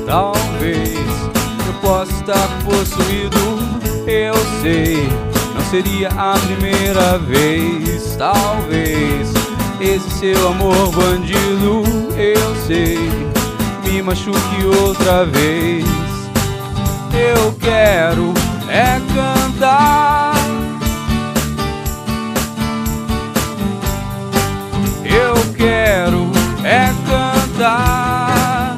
Talvez eu possa estar possuído, eu sei, não seria a primeira vez. Talvez esse seu amor bandido, eu sei, me machuque outra vez. Eu quero é cantar, eu quero é cantar.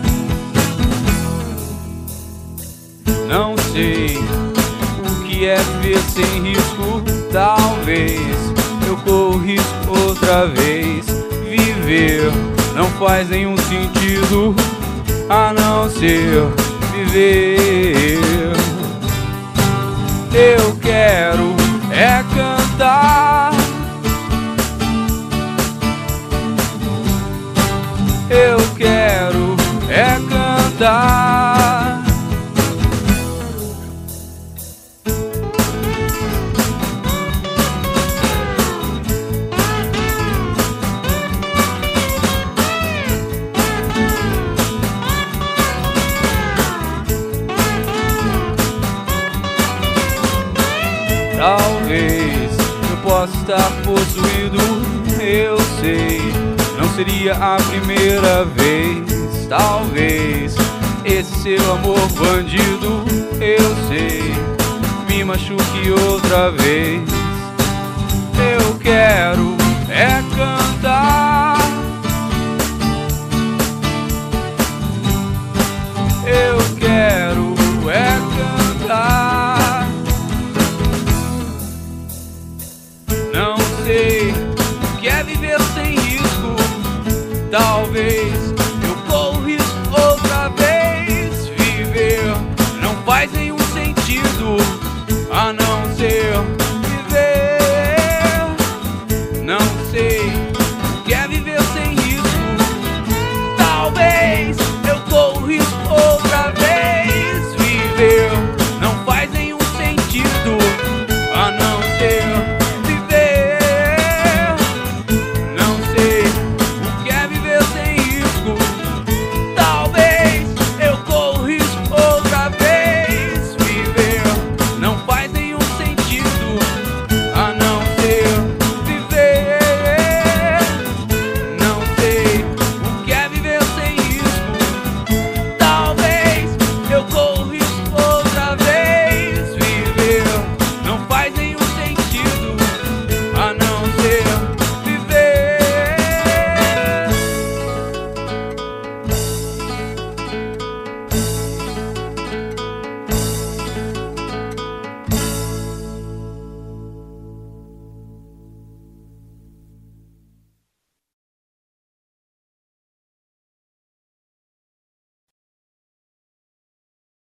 Não sei o que é viver sem risco. Talvez eu corro risco outra vez. Viver não faz nenhum sentido a não ser viver. Eu quero é cantar, eu quero é cantar. Talvez eu possa estar possuído, eu sei, não seria a primeira vez. Talvez esse seu amor bandido, eu sei, me machuque outra vez. Eu quero é cantar,